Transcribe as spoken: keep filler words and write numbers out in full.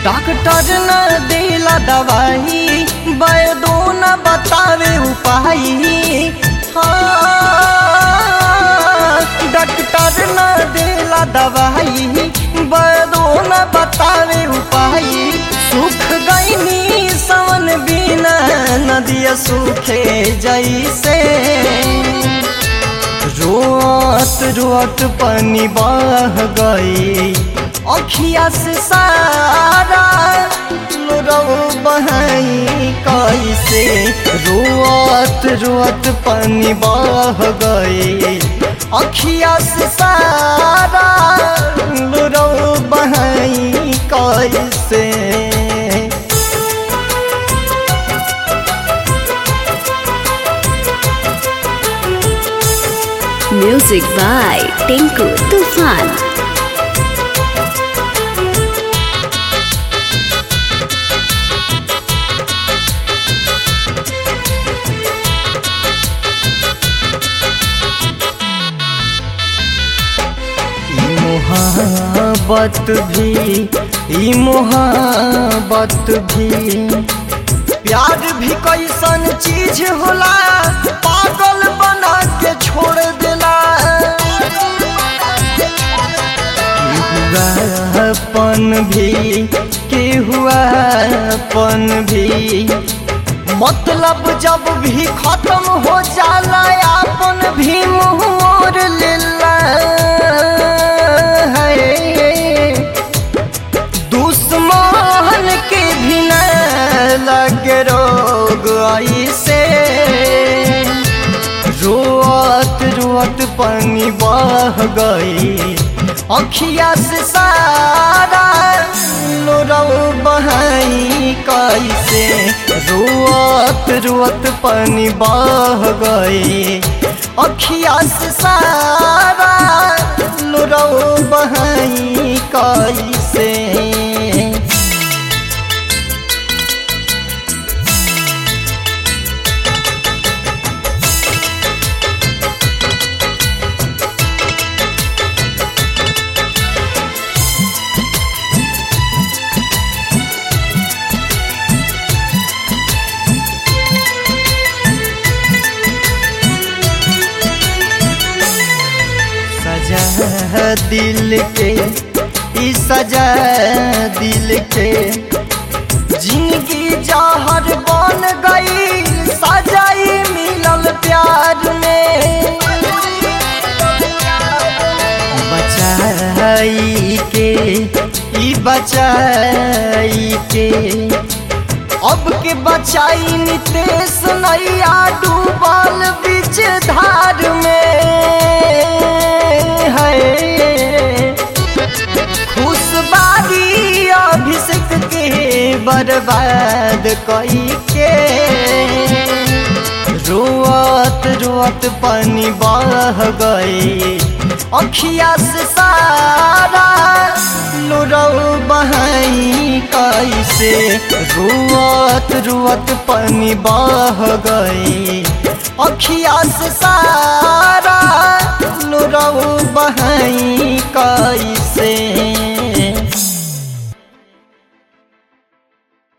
Doctor न देला दवाई, वैदो न बतावे उपाय। हाँ, डॉक्टर न देला दवाई, वैदो न बतावे उपाय। सुख गईनी सावन बिना नदिया सूखे जैसे, रोत रोत पानी बह गई अखिया से सारा लोरौ बहाई कैसे। रोत रोत पानी बह गई अखिया से सारा लोरौ बहाई कैसे। Music by Tinku Tufan. मोहब्बत भी ई मोहब्बत भी प्यार भी कैसन चीज होला, पागल बना के छोड़ देला। केहुआपन भी केहुआपन भी मतलब जब भी खत्म हो जाला, आपन भी मुँह मोड़ लेला। दुश्मन के भी न लगे रोग ऐसे, रोत रोत पानी बह गई अखिया से सारा लोरौ बहाई कैसे। रोत रोत पानी बह गई अखिया से सारा लोरौ बहाई कैसे। सजा दिल के ई सजा दिल के, जिंदगी जहर बन गई सजाई मिलल प्यार में। बचाई के ई बचाई के, अब के बचाई नितेश नैया डूबल बीच धार में। खुशबारी अभिषेक के बर्बाद कई के, रोत रोत पानी बह गई अखिया से सारा लोरौ बहाई कैसे। रोत रोत पानी बह गई अखिया से सारा लोरौ बहाई कैसे।